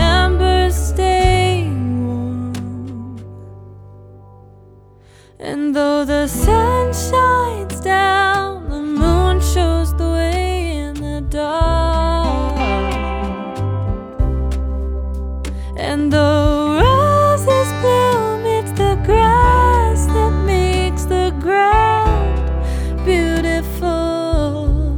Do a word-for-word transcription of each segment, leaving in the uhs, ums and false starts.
embers stay warm. And though the sun shines down, the moon shows the way in the dark. And though roses bloom, it's the grass that makes the ground beautiful.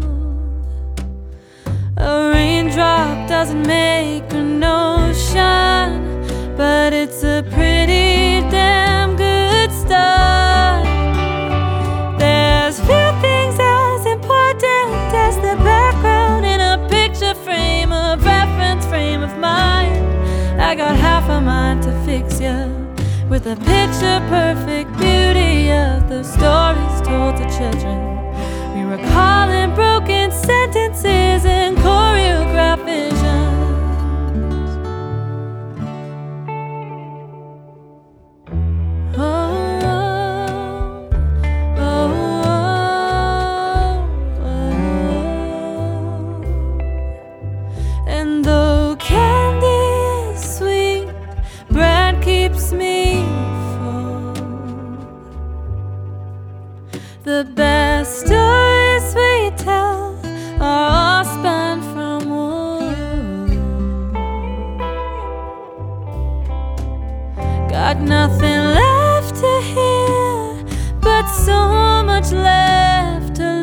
A raindrop doesn't make an ocean, but it's a pretty damn good start. There's few things as important as the background in a picture frame, a reference frame of mine. I got half a mind to fix you with a picture-perfect beauty of the stories told to children. We recalling broken sentences and choreographed visions. Oh, oh, oh, oh. And though candy is sweet, bread keeps me full. The best stories we tell are all spun from wood. Got nothing left to hear, but so much left to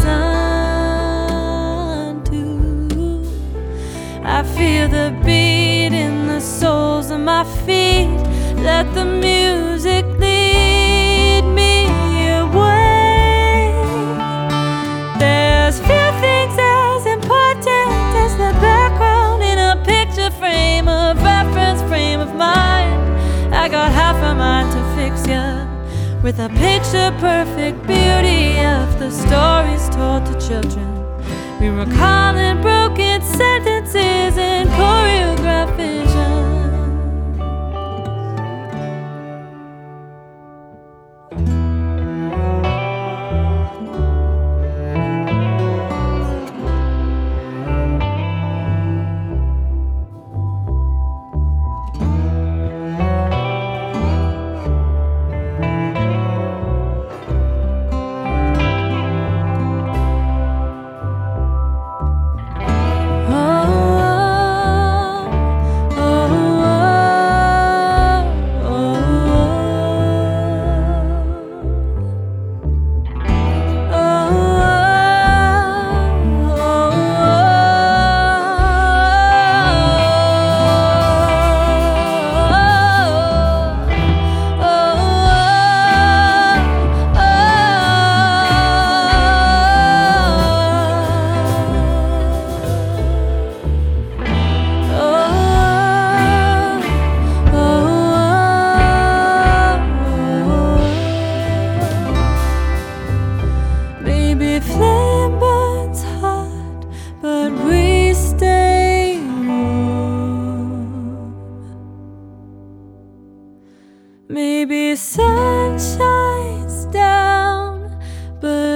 listen to. I feel the beat in the soles of my feet. Let the music lead me away. There's few things as important as the background in a picture frame, a reference frame of mine. I got half a mind to fix ya with a picture-perfect beauty of the stories told to children. We recalling broken sentences and choreographed visions. Maybe flame burns hot, but we stay warm. Maybe sun shines down, but